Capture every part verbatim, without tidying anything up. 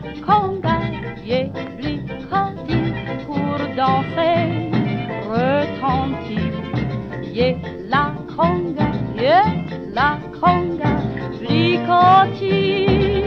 conga, yeah, blicotis pour danser, retentit. Yeah, la conga, yeah, la conga, blicotis.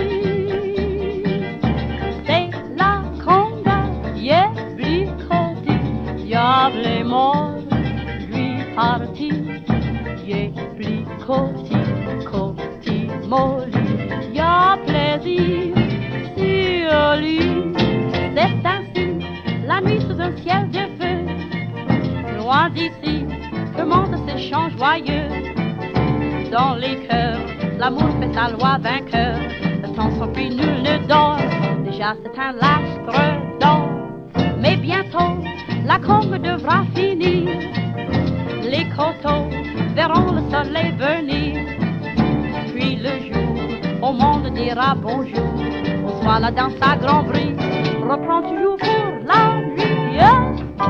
C'est la conga, yeah, blicotis. Diable est mort, lui parti. Yeah, blicotis, cotis, molli. Y'a plaisir sur lui. C'est ainsi, la nuit sous un ciel de feu. Loin d'ici, le monde s'échange joyeux. Dans les cœurs, l'amour fait sa loi vainqueur. Le temps s'enfuit, nul ne dort. Déjà c'est un lastre d'or. Mais bientôt, la congue devra finir. Les coteaux verront le soleil venir. Puis le jour, au monde dira bonjour. Bonsoir, la danse à grand bruit reprend toujours pour la nuit. Yeah.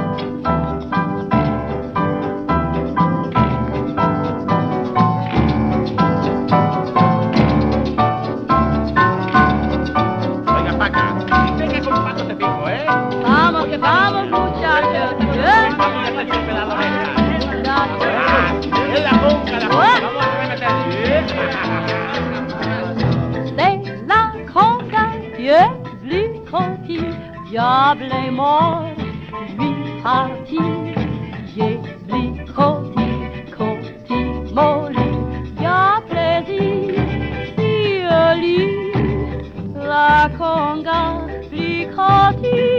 Vamos que vamos, muchachos. Yeah. Es la conga, la conga, vamos a remeter. C'est la conga, yeah, blicotis. Diable est mort, lui parti. Yeah, blicotis, cotis, molli. Y'a plaisir sur lui. La conga, blicotis.